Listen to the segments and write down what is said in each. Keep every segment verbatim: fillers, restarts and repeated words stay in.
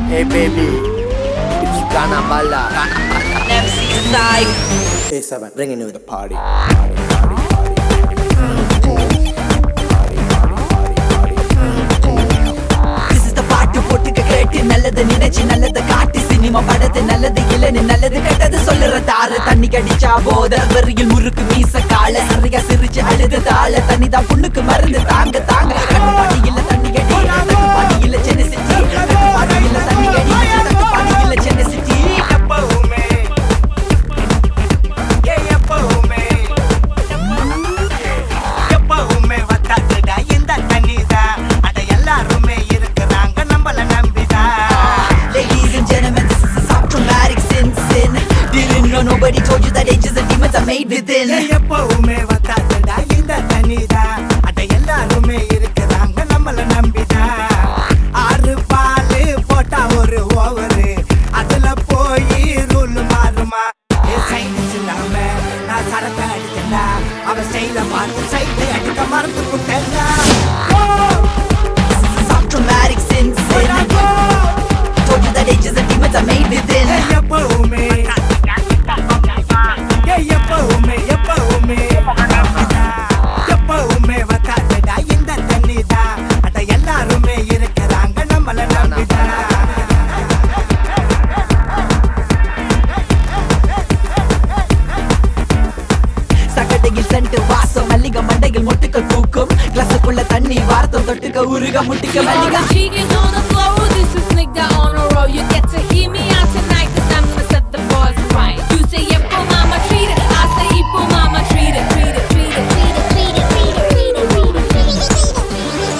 Hey baby, it's Ghana Bala. M C Side. Hey Saban, bringing you to the party. Party, party, party, This is the party போட்டுக்க கேட்டு நல்லது நினைச்சு நல்லது காட்டி cinema படத்து நல்லது இல்லன்னு நல்லது கெட்டது சொல்லுற தாரு தண்ணி கடிச்சா போத வெறியில் முறுக்கு மீச கால சரியா சிரிச்சு அழுது தாழ தண்ணி தான் புண்ணுக்கு மருந்து தாங்க தாங்க கட்டுப்பாடு இல்ல தண்ணி கடி கட்டுப்பாடு இல்ல சென்னை சிட்டி கட்டுப்பாடு இல்ல தண்ணி கடி கட்டுப்பாடு இல்ல சென்னை சிட்டி எப்பவுமே ஏ எப்பவுமே எப்பவுமே வத்தாதுடா இந்த தண்ணிதான் அட எல்லாருமே இருக்கிறாங்க நம்மள நம்பிதான். Ladies and gentlemen, this is a subtraumatic sin sin. Didn't know nobody told you that angels and demons are made within. ஏ எப்பவுமே வத்தாதுடா இந்த தண்ணிதான் அட எல்லாருமே இருக்கிறாங்க நம்மள நம்பிதான். ஆறு பாலு போட்டா ஒரு ஓவரு அதுல போய் ரூல் மாறுமா. ஏ சைன்ஸ் இல்லாம நான் சரக்கு அடிச்சேன்டா அவ ஸ்டைல பார்த்து சைட்டு அடிக்க மறந்து விட்டேன்டா. This is a subtraumatic sin sin. Told you that angels and demons are made within. எப்பவுமே எப்பவுமே எப்பவுமே எப்பவுமே வத்தாதுடா இந்த தண்ணிதான் அட எல்லாருமே இருக்கிறாங்க நம்மள நம்பிதான். சகடையில் சென்று வாசம் மல்லிகை மண்டையில் மொட்டுக்கள் பூக்கும் கிளாஸுக்குள்ள தண்ணி வார்த்தம் தொட்டுக்க உருக முட்டிக்க மல்லிகை Cheating on the floor, this is nigga on a roll. You get to hear me out tonight, cause I'm gonna set the bars right. You say, Yepo mama, treat it. I say, Ipo mama, treat it, treat it, treat it, treat it, treat it, treat it, treat it, treat it, treat it, treat it.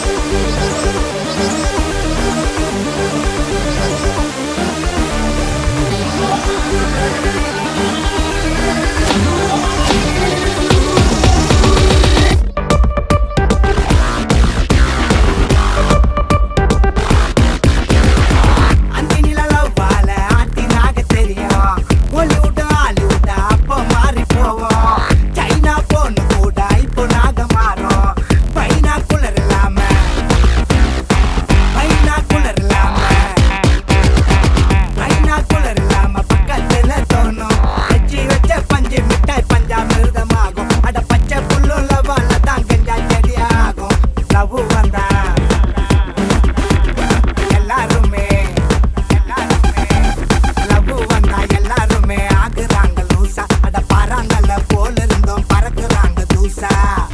அந்த நிலவு பால ஆட்டினாக தெரியும் ஒலிவுட் Hollywood அப்போ மாறி போவோம். China போன்னு கூட இப்போ நாக மாறும். பைனா குளர் இல்லாம பைனா குளர் இல்லாம பைனா குளர் இல்லாம பக்கத்துல தோணும். வச்சு வச்ச பஞ்சு மிட்டாய் பஞ்சா மிருதமாகும். அட பச்சை புல்லுள்ள வாழ தான் கஞ்சா செடி ஆகும். லவ் வந்தா எல்லாருமே எல்லாருமே லவ் வந்தா எல்லாருமே ஆகுறாங்க லூசா. அட பாறாங்கல்ல போல இருந்தோம் பறக்குறாங்க தூசா.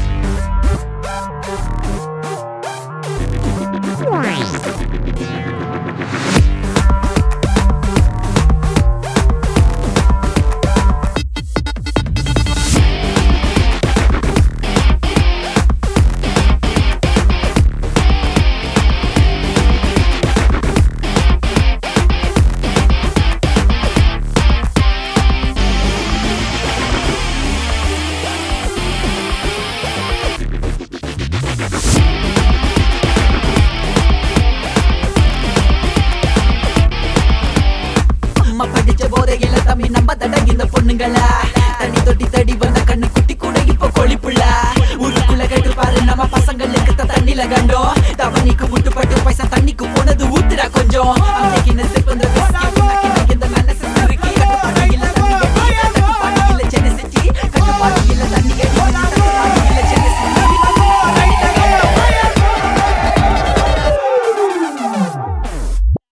அம்மா படிச்ச போதையில தம்பி நம்ம தட இந்த பொண்ணுங்கள தண்ணி தொட்டி தடி வந்த கண்ணு குட்டி கூட இப்ப கொழிப்புள்ள ஊருக்குள்ள கேட்டு பாரு நம்ம பசங்களுக்கு தான் தண்ணில கண்டோம் தவணிக்கு முட்டுப்பட்டு பைசா தண்ணிக்கு போனது ஊத்துடா கொஞ்சம் அன்னைக்கு இந்த சிப்பந்த